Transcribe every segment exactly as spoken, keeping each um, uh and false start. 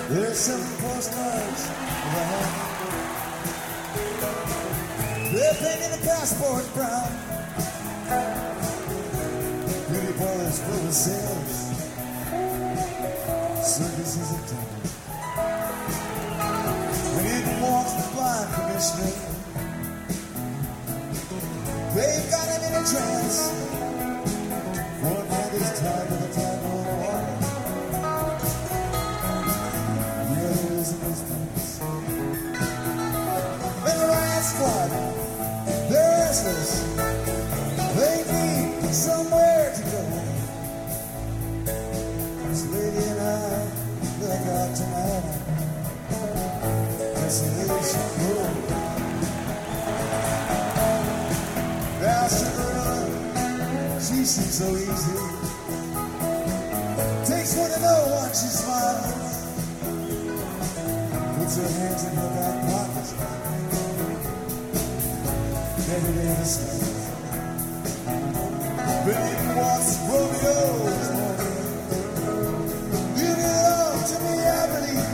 There's some postcards around. They're painting the passport brown. Beauty parlors full of sales. Circuses in town. And in walks the blind commissioner. They've got him in a trance. One hand is tied to the table of water. The other is in his pants. And the riot squad, they're restless. They need somewhere to go. This lady and I look out tonight. Desolation road. Now Cinderella, she seems so easy. Takes one to know one, she smiles. Puts her hands in her back pockets. Every day the same. Beneath walks Romeo's morning. You belong to me, I believe.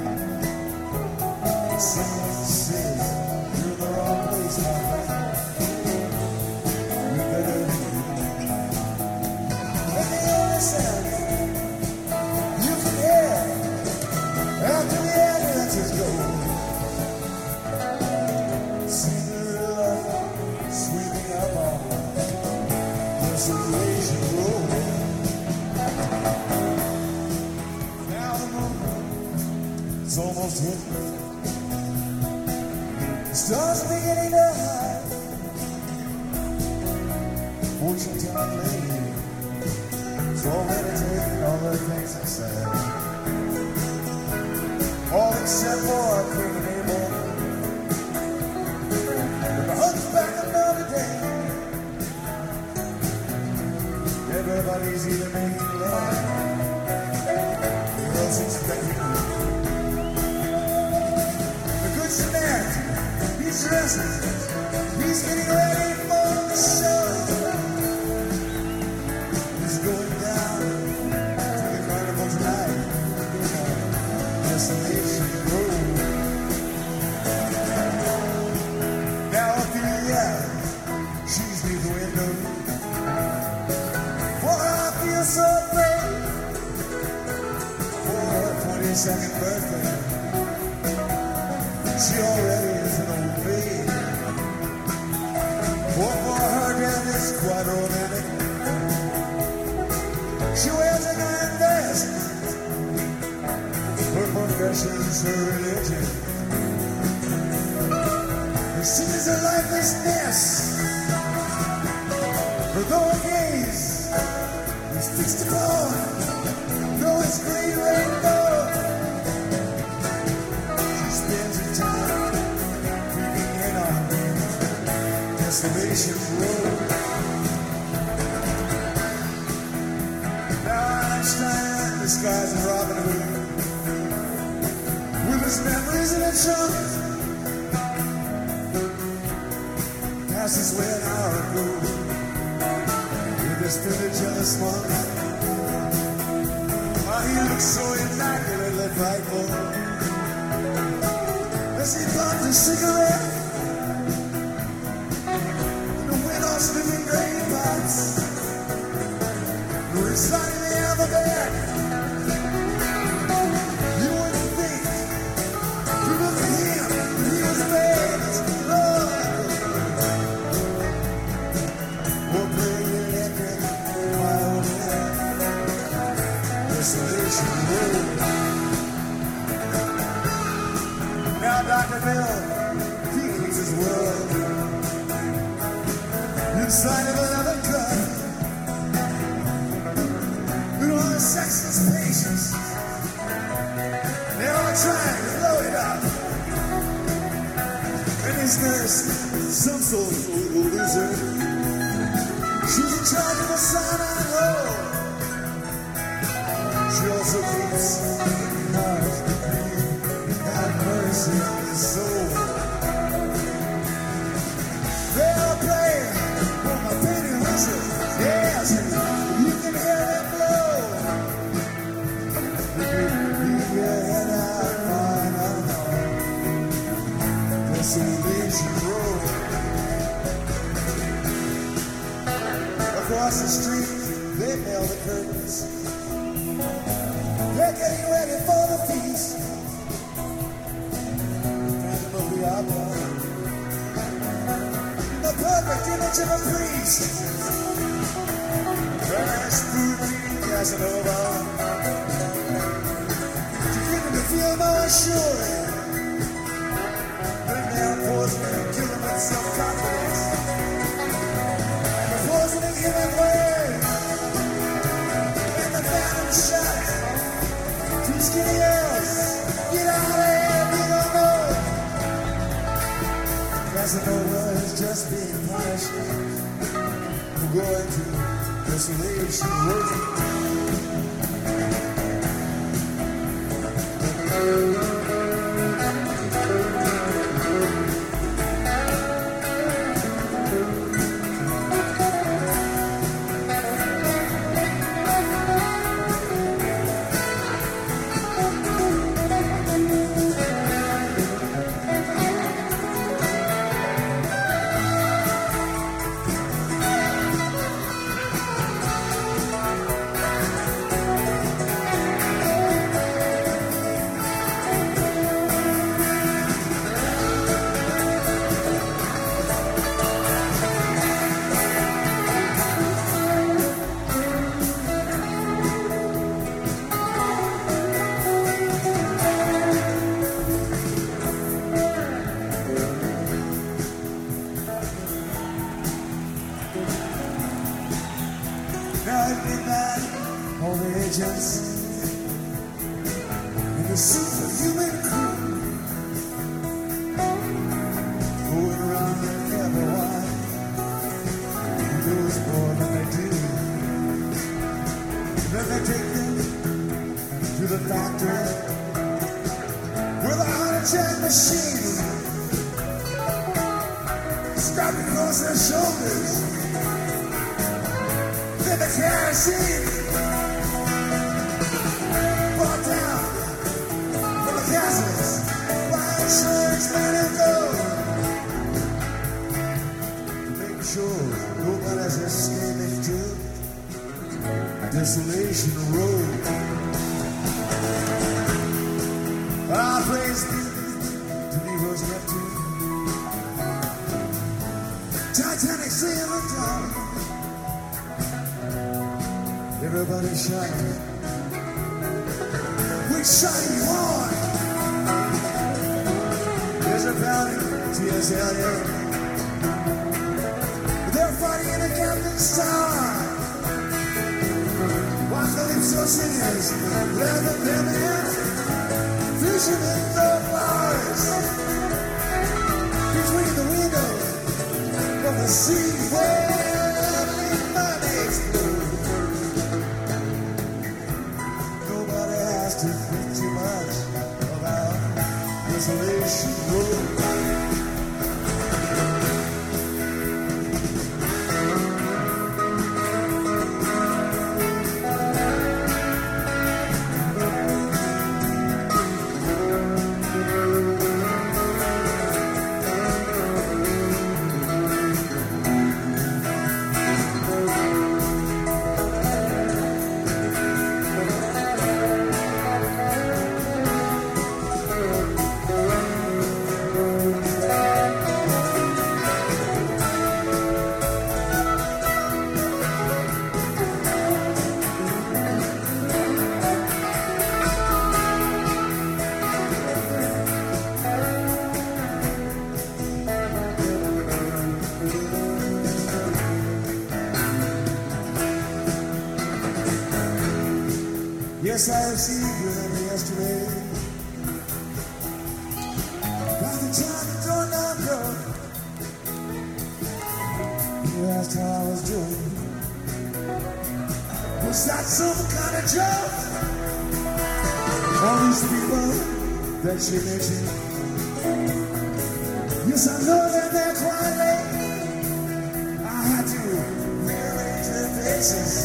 Someone says you're in the wrong place, my friend. You better leave. And the only sound you can hear after the ambulances go. Cinderella sweeping up on Desolation Road. Now the moon is almost hit. The stars are beginning to hide. Fortune telling lady is already taking all the things inside. All except for our Queen and Abel. And the hunchback of Notre Dame. Everybody's either making love or else expecting me. The Good Samaritan, he's dressing, he's getting ready for the show. He's going down to the carnival tonight. Desolation Road. Now up through the alley, she's near the window. For I feel so brave for her twenty-second birthday. She already is an old maid. For for her death is quite romantic. She wears a iron vest. Her profession is her religion. Her sin is a lifelessness. For though her gaze is fixed upon no its green rainbow, she spends her time creeping in on Desolation Road. Now Einstein disguised as Robin Hood, with his memories in a trunk, passes away an hour ago. With still a jealous one. Why he looks so immaculately frightful as he bumps a cigarette in the window slipping grain pots, reciting the alphabet. You wouldn't think to look at him he was bad as blood. Or play the electric violin. Desolation Road. Now Doctor Bill, he keeps his word. Inside of another cut, with all the sexless patients, they're all trying to blow it up. And his nurse, some sort of old loser, she's in charge of a cyanide roll. She also keeps Mars to clean, have mercy on his soul. They all play for my penny whistle. Yes, you can hear them blow. The great across the street, they nail the curtains. They're getting ready for the feast. Phantom of the Opera, the perfect image of a priest. Rasputin, Casanova, beginning to feel more assured. They're now poison and killing with self-confidence. Poison in human way. And the phantom shot. Two skinny girls. Get out of here, we don't know. Casanova is just being punished. We're going to Desolation Road. Now at midnight, all the agents in the superhuman crew going around the cabin wide. He knows more than they do. Then they take them to the factory with a heart attack machine strapped across their shoulders. The kerosene brought down from the castles by insurance men and gold, making sure nobody's escaping to Desolation Road. Our place to be Rose Neptune, Titanic sailing down. Everybody shining with shiny horn. There's a pounding T S L, yeah. They're fighting in a captain's tower. While Calypso singers leather them in, fishing in the flowers between the windows of the sea where the mermaids blow. To think too much about Desolation Road. Yes, I received your letter yesterday. By the time the doorknob broke, you asked how I was doing. Was that some kind of joke? All these people that she mentioned, yes, I know that they're quite late. I had to rearrange their faces.